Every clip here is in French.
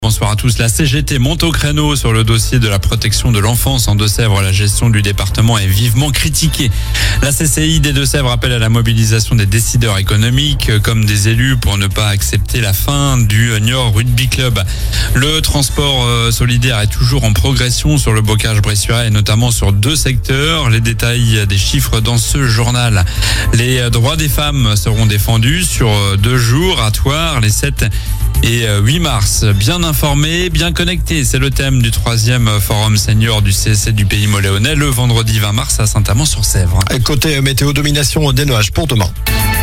Bonsoir à tous. La CGT monte au créneau sur le dossier de la protection de l'enfance en Deux-Sèvres. La gestion du département est vivement critiquée. La CCI des Deux-Sèvres appelle à la mobilisation des décideurs économiques comme des élus pour ne pas accepter la fin du Niort Rugby Club. Le transport solidaire est toujours en progression sur le bocage bressuire et notamment sur 2 secteurs. Les détails des chiffres dans ce journal. Les droits des femmes seront défendus sur 2 jours à Thouars, les 7 et 8 mars. Bien informé, bien connecté, c'est le thème du 3e forum senior du CSC du Pays Moléonais le vendredi 20 mars à Saint-Amand-sur-Sèvre. Côté météo, domination des nuages pour demain.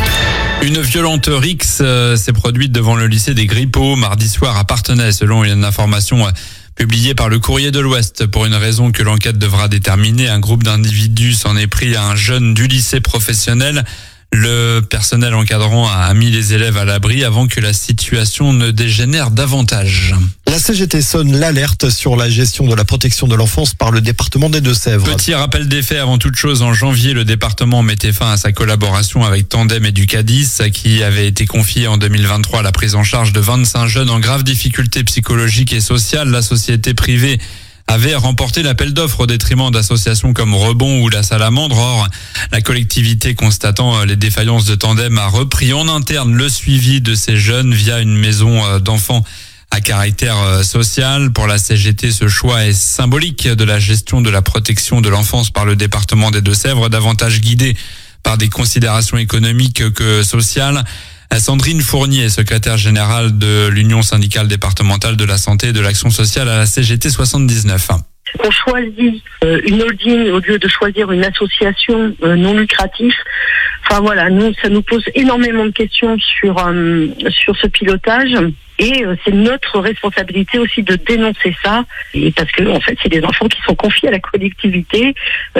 Une violente rixe s'est produite devant le lycée des Grippeaux mardi soir à Parthenay, selon une information publiée par le Courrier de l'Ouest. Pour une raison que l'enquête devra déterminer, un groupe d'individus s'en est pris à un jeune du lycée professionnel. Le personnel encadrant a mis les élèves à l'abri avant que la situation ne dégénère davantage. La CGT sonne l'alerte sur la gestion de la protection de l'enfance par le département des Deux-Sèvres. Petit rappel des faits avant toute chose, en janvier, le département mettait fin à sa collaboration avec Tandem et Ducadis, qui avait été confié en 2023 à la prise en charge de 25 jeunes en grave difficultés psychologiques et sociales. La société privée avait remporté l'appel d'offres au détriment d'associations comme Rebond ou la Salamandre. Or, la collectivité, constatant les défaillances de Tandem, a repris en interne le suivi de ces jeunes via une maison d'enfants à caractère social. Pour la CGT, ce choix est symbolique de la gestion de la protection de l'enfance par le département des Deux-Sèvres, davantage guidée par des considérations économiques que sociales. Sandrine Fournier, secrétaire générale de l'Union syndicale départementale de la santé et de l'action sociale à la CGT 79. On choisit une holding au lieu de choisir une association non lucrative. Enfin voilà, nous ça nous pose énormément de questions sur ce pilotage. Et c'est notre responsabilité aussi de dénoncer ça, et parce que en fait c'est des enfants qui sont confiés à la collectivité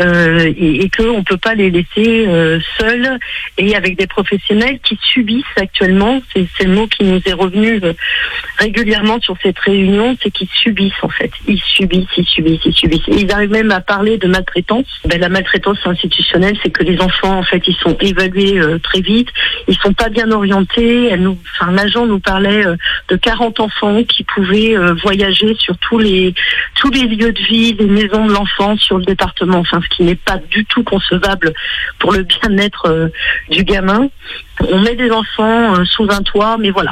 et que on peut pas les laisser seuls et avec des professionnels qui subissent actuellement. C'est le mot qui nous est revenu régulièrement sur cette réunion, c'est qu'ils subissent en fait. Ils subissent. Et ils arrivent même à parler de maltraitance. La maltraitance institutionnelle, c'est que les enfants en fait ils sont évalués très vite, ils sont pas bien orientés. L'agent nous parlait de 40 enfants qui pouvaient voyager sur tous les lieux de vie, les maisons de l'enfant sur le département, ce qui n'est pas du tout concevable pour le bien-être du gamin. On met des enfants sous un toit, mais voilà.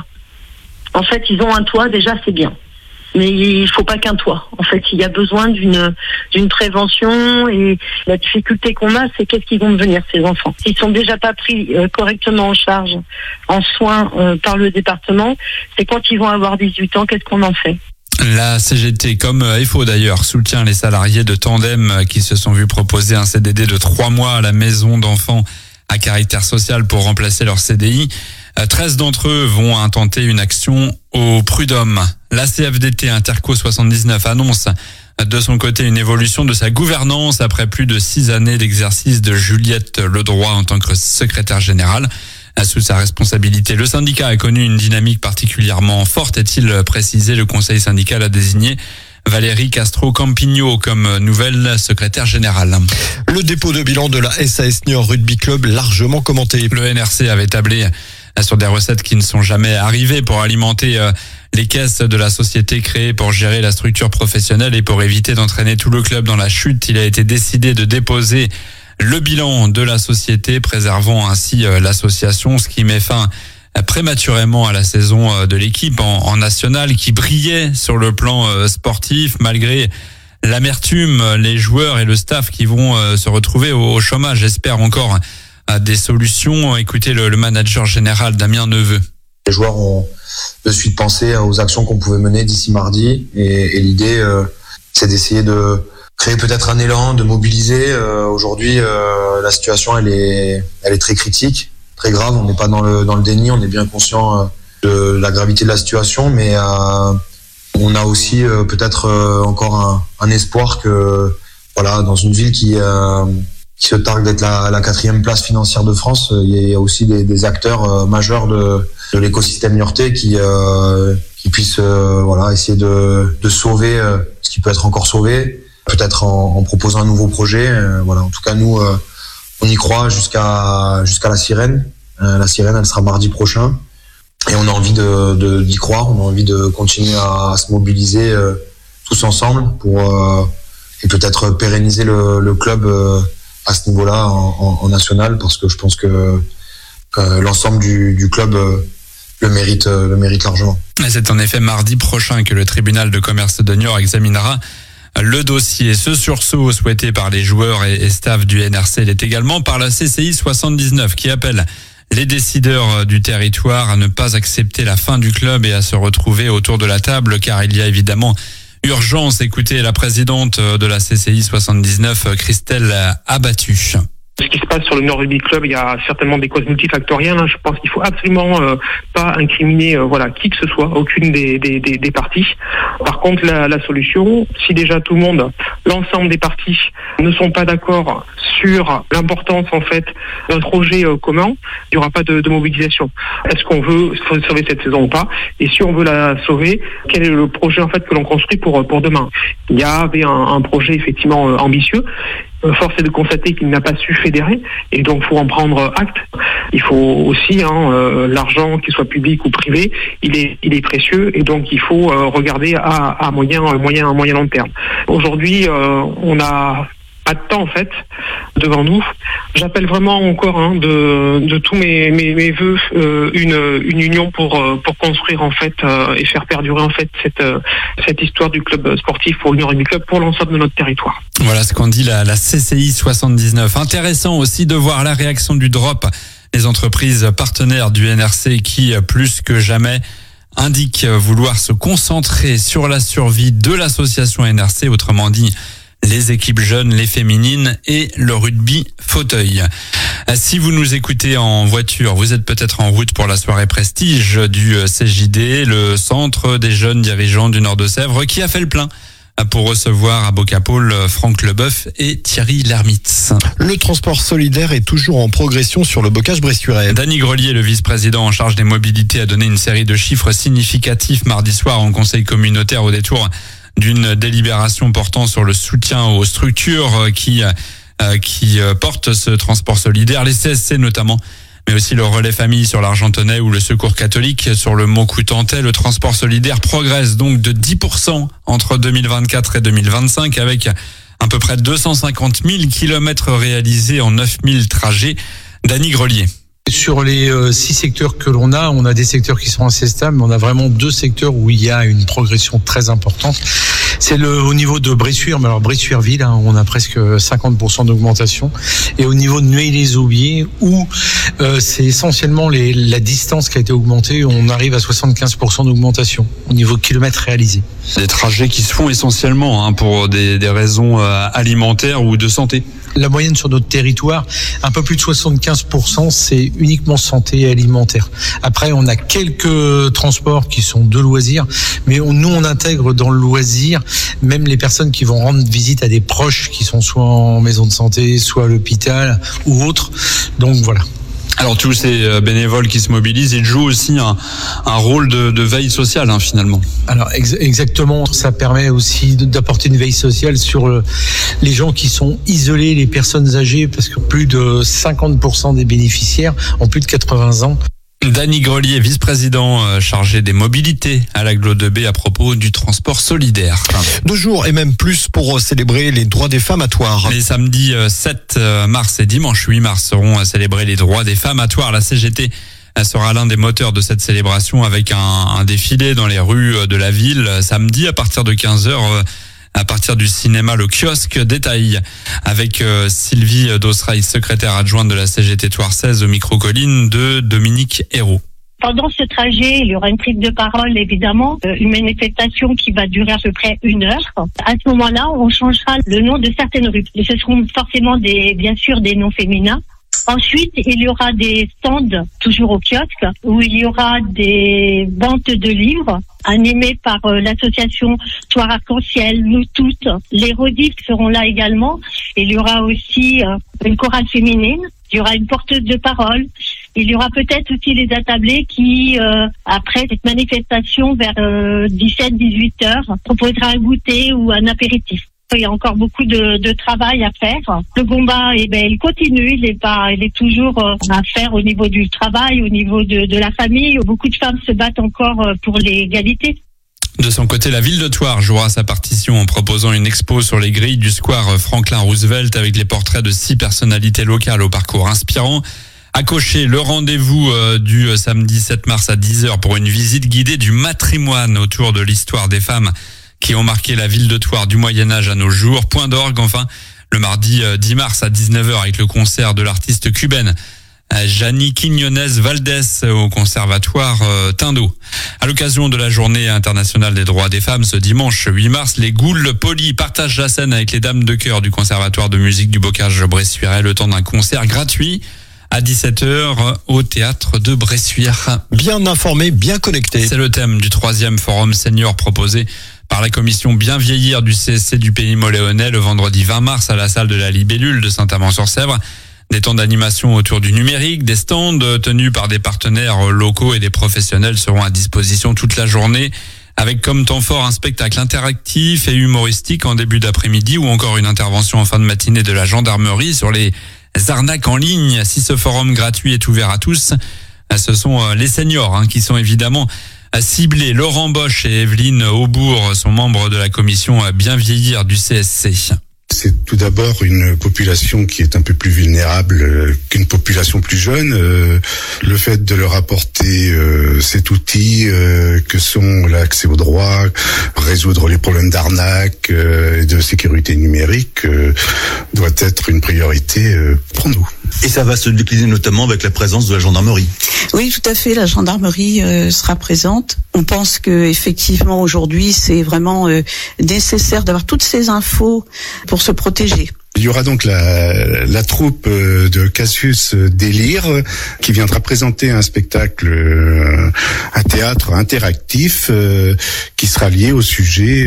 En fait, ils ont un toit, déjà c'est bien. Mais il faut pas qu'un toit. En fait, il y a besoin d'une prévention, et la difficulté qu'on a, c'est qu'est-ce qu'ils vont devenir ces enfants. S'ils sont déjà pas pris correctement en charge, en soins par le département, c'est quand ils vont avoir 18 ans, qu'est-ce qu'on en fait ? La CGT, comme FO d'ailleurs, soutient les salariés de Tandem qui se sont vus proposer un CDD de 3 mois à la maison d'enfants à caractère social pour remplacer leur CDI. 13 d'entre eux vont intenter une action au prud'homme. La CFDT Interco 79 annonce de son côté une évolution de sa gouvernance après plus de 6 années d'exercice de Juliette Ledroit en tant que secrétaire générale. Sous sa responsabilité, le syndicat a connu une dynamique particulièrement forte, est-il précisé. Le conseil syndical a désigné Valérie Castro-Campigno comme nouvelle secrétaire générale. Le dépôt de bilan de la SAS Niort Rugby Club largement commenté. Le NRC avait tablé sur des recettes qui ne sont jamais arrivées pour alimenter les caisses de la société créée pour gérer la structure professionnelle et pour éviter d'entraîner tout le club dans la chute. Il a été décidé de déposer le bilan de la société, préservant ainsi l'association, ce qui met fin prématurément à la saison de l'équipe en national qui brillait sur le plan sportif malgré l'amertume. Les joueurs et le staff qui vont se retrouver au chômage espèrent encore des solutions. Écoutez le manager général Damien Neveu. Les joueurs ont de suite pensé aux actions qu'on pouvait mener d'ici mardi et l'idée c'est d'essayer de créer peut-être un élan, de mobiliser. Aujourd'hui la situation elle est très critique, très grave. On n'est pas dans le déni, on est bien conscient de la gravité de la situation, mais on a aussi peut-être encore un espoir que voilà, dans une ville qui se targue d'être la 4e place financière de France, il y a aussi des acteurs majeurs de l'écosystème niortais qui puissent essayer de sauver ce qui peut être encore sauvé, peut-être en proposant un nouveau projet. En tout cas nous on y croit jusqu'à la sirène. La sirène elle sera mardi prochain. Et on a envie d'y croire, on a envie de continuer à se mobiliser tous ensemble pour et peut-être pérenniser le club à ce niveau-là en national, parce que je pense que l'ensemble du club le mérite largement. Et c'est en effet mardi prochain que le tribunal de commerce de Niort examinera le dossier. Ce sursaut souhaité par les joueurs et staff du NRC l'est également par la CCI 79 qui appelle les décideurs du territoire à ne pas accepter la fin du club et à se retrouver autour de la table, car il y a évidemment urgence. Écoutez la présidente de la CCI 79, Christelle Abattu. Ce qui se passe sur le Nord Rugby Club, il y a certainement des causes multifactorielles. Je pense qu'il faut absolument pas incriminer qui que ce soit, aucune des parties. Par contre, la solution, si déjà tout le monde, l'ensemble des parties ne sont pas d'accord sur l'importance en fait d'un projet commun, il n'y aura pas de mobilisation. Est-ce qu'on veut sauver cette saison ou pas? Et si on veut la sauver, quel est le projet en fait que l'on construit pour demain? Il y avait un projet effectivement ambitieux. Force est de constater qu'il n'a pas su fédérer, et donc faut en prendre acte. Il faut aussi l'argent, qu'il soit public ou privé, il est précieux, et donc il faut regarder à moyen long terme. Aujourd'hui, on a pas de temps en fait devant nous. J'appelle vraiment encore de tous mes vœux une union pour construire en fait et faire perdurer en fait cette histoire du club sportif pour l'Union Rugby Club pour l'ensemble de notre territoire. Voilà ce qu'en dit la CCI 79. Intéressant aussi de voir la réaction du DROP, les entreprises partenaires du NRC qui plus que jamais indiquent vouloir se concentrer sur la survie de l'association NRC, autrement dit les équipes jeunes, les féminines et le rugby fauteuil. Si vous nous écoutez en voiture, vous êtes peut-être en route pour la soirée prestige du CJD, le centre des jeunes dirigeants du Nord de Sèvres, qui a fait le plein pour recevoir à Bocapôle Franck Leboeuf et Thierry Lhermitz. Le transport solidaire est toujours en progression sur le bocage-Bressuire. Dany Grelier, le vice-président en charge des mobilités, a donné une série de chiffres significatifs mardi soir en conseil communautaire au détour d'une délibération portant sur le soutien aux structures qui portent ce transport solidaire, les CSC notamment, mais aussi le relais famille sur l'Argentonnais ou le secours catholique sur le Mont-Coutantais. Le transport solidaire progresse donc de 10% entre 2024 et 2025 avec à peu près 250 000 kilomètres réalisés en 9 000 trajets. Dany Grelier. Sur les 6 secteurs que l'on a des secteurs qui sont assez stables, mais on a vraiment 2 secteurs où il y a une progression très importante. C'est au niveau de Bressuire, mais alors Bressuire-Ville, on a presque 50% d'augmentation. Et au niveau de Nueil-les-Aubiers, où c'est essentiellement la distance qui a été augmentée, on arrive à 75% d'augmentation au niveau kilomètres réalisés. Des trajets qui se font essentiellement pour des raisons alimentaires ou de santé. La moyenne sur notre territoire, un peu plus de 75%, c'est uniquement santé et alimentaire. Après, on a quelques transports qui sont de loisirs, mais nous, on intègre dans le loisir même les personnes qui vont rendre visite à des proches qui sont soit en maison de santé, soit à l'hôpital ou autres. Donc voilà. Alors tous ces bénévoles qui se mobilisent, ils jouent aussi un rôle de veille sociale finalement. Alors exactement, ça permet aussi d'apporter une veille sociale sur les gens qui sont isolés, les personnes âgées, parce que plus de 50% des bénéficiaires ont plus de 80 ans. Dany Grelier, vice-président chargé des mobilités à l'Agglo de B à propos du transport solidaire. 2 jours et même plus pour célébrer les droits des femmes à Thouars. Les samedis 7 mars et dimanche 8 mars seront célébrés les droits des femmes à Thouars. La CGT sera l'un des moteurs de cette célébration avec un défilé dans les rues de la ville samedi à partir de 15h. À partir du cinéma, le kiosque détaille avec Sylvie Dosraï, secrétaire adjointe de la CGT Thouarsaise au micro-colline de Dominique Hérault. Pendant ce trajet, il y aura une prise de parole, évidemment, une manifestation qui va durer à peu près 1 heure. À ce moment-là, on changera le nom de certaines rues. Et ce seront forcément bien sûr des noms féminins. Ensuite, il y aura des stands, toujours au kiosque, où il y aura des ventes de livres animées par l'association Thouars Arc-en-Ciel, nous toutes. Les rediffs seront là également. Il y aura aussi une chorale féminine. Il y aura une porteuse de parole. Il y aura peut-être aussi les attablés qui, après cette manifestation, vers 17-18 heures, proposera un goûter ou un apéritif. Il y a encore beaucoup de travail à faire. Le combat, il continue. Il est toujours à faire au niveau du travail, au niveau de la famille. Beaucoup de femmes se battent encore pour l'égalité. De son côté, la ville de Thouars jouera sa partition en proposant une expo sur les grilles du square Franklin Roosevelt avec les portraits de 6 personnalités locales au parcours inspirant. À cocher le rendez-vous du samedi 7 mars à 10h pour une visite guidée du matrimoine autour de l'histoire des femmes qui ont marqué la ville de Thouars du Moyen-Âge à nos jours. Point d'orgue, enfin, le mardi 10 mars à 19h avec le concert de l'artiste cubaine Jani Quiñones Valdés au conservatoire Tindo. À l'occasion de la journée internationale des droits des femmes, ce dimanche 8 mars, les Goules Polis partagent la scène avec les dames de chœur du conservatoire de musique du Bocage-Bressuire le temps d'un concert gratuit à 17h au théâtre de Bressuire. Bien informé, bien connecté. C'est le thème du 3e forum senior proposé par la commission Bien Vieillir du CSC du Pays Moléonais le vendredi 20 mars à la salle de la Libellule de Saint-Amand-sur-Sèvre. Des temps d'animation autour du numérique, des stands tenus par des partenaires locaux et des professionnels seront à disposition toute la journée avec comme temps fort un spectacle interactif et humoristique en début d'après-midi ou encore une intervention en fin de matinée de la gendarmerie sur les arnaques en ligne. Si ce forum gratuit est ouvert à tous, ce sont les seniors qui sont évidemment ciblés. Laurent Bosch et Evelyne Aubourg sont membres de la commission Bien Vieillir du CSC. C'est tout d'abord une population qui est un peu plus vulnérable qu'une population plus jeune. Le fait de leur apporter cet outil que sont l'accès aux droits, résoudre les problèmes d'arnaque et de sécurité numérique doit être une priorité pour nous. Et ça va se décliner notamment avec la présence de la gendarmerie. Oui, tout à fait. La gendarmerie sera présente. On pense que effectivement aujourd'hui, c'est vraiment nécessaire d'avoir toutes ces infos pour se protéger. Il y aura donc la troupe de Cassius Délire qui viendra présenter un spectacle, un théâtre interactif qui sera lié au sujet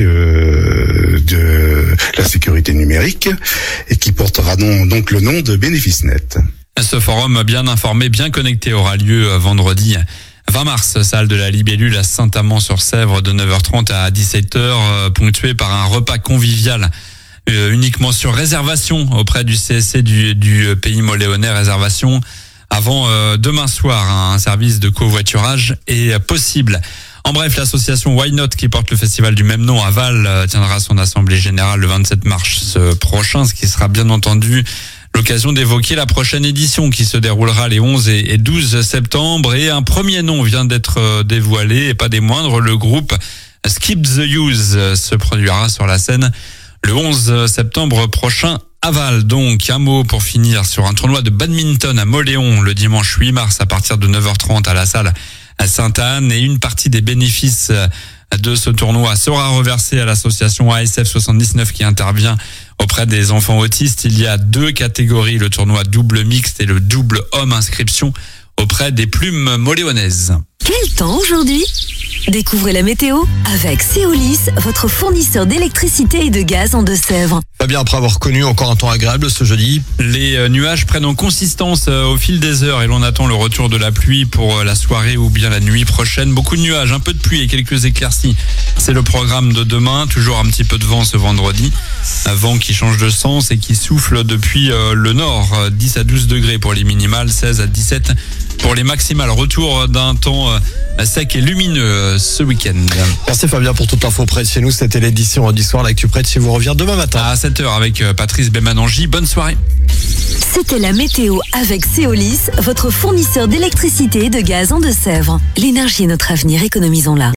de la sécurité numérique et qui portera donc le nom de BénéficeNet. Ce forum bien informé, bien connecté aura lieu vendredi 20 mars, salle de la Libellule à Saint-Amand-sur-Sèvre de 9h30 à 17h, ponctué par un repas convivial uniquement sur réservation auprès du CSC du Pays Moléonais. Réservation avant demain soir. Un service de covoiturage est possible. En bref, l'association Why Not qui porte le festival du même nom à Val tiendra son assemblée générale le 27 mars prochain, ce qui sera bien entendu l'occasion d'évoquer la prochaine édition qui se déroulera les 11 et 12 septembre. Et un premier nom vient d'être dévoilé, et pas des moindres. Le groupe Skip the Use se produira sur la scène le 11 septembre prochain à Val. Donc, un mot pour finir sur un tournoi de badminton à Mauléon le dimanche 8 mars à partir de 9h30 à la salle à Sainte-Anne. Et une partie des bénéfices de ce tournoi sera reversée à l'association ASF 79 qui intervient auprès des enfants autistes. Il y a 2 catégories, le tournoi double mixte et le double homme, inscription auprès des plumes moléonaises. Quel temps aujourd'hui ? Découvrez la météo avec Seolis, votre fournisseur d'électricité et de gaz en Deux-Sèvres. Fabien, après avoir connu encore un temps agréable ce jeudi, les nuages prennent en consistance au fil des heures et l'on attend le retour de la pluie pour la soirée ou bien la nuit prochaine. Beaucoup de nuages, un peu de pluie et quelques éclaircies. C'est le programme de demain. Toujours un petit peu de vent ce vendredi. Un vent qui change de sens et qui souffle depuis le nord. 10 à 12 degrés pour les minimales, 16 à 17 pour les maximales. Retour d'un temps sec et lumineux ce week-end. Merci Fabien pour toute l'info près de chez nous. C'était l'édition d'Histoire, l'actu près de chez vous revient demain matin. À 7h avec Patrice Bémanangi. Bonne soirée. C'était la météo avec Seolis, votre fournisseur d'électricité et de gaz en Deux-Sèvres. L'énergie est notre avenir, économisons-la.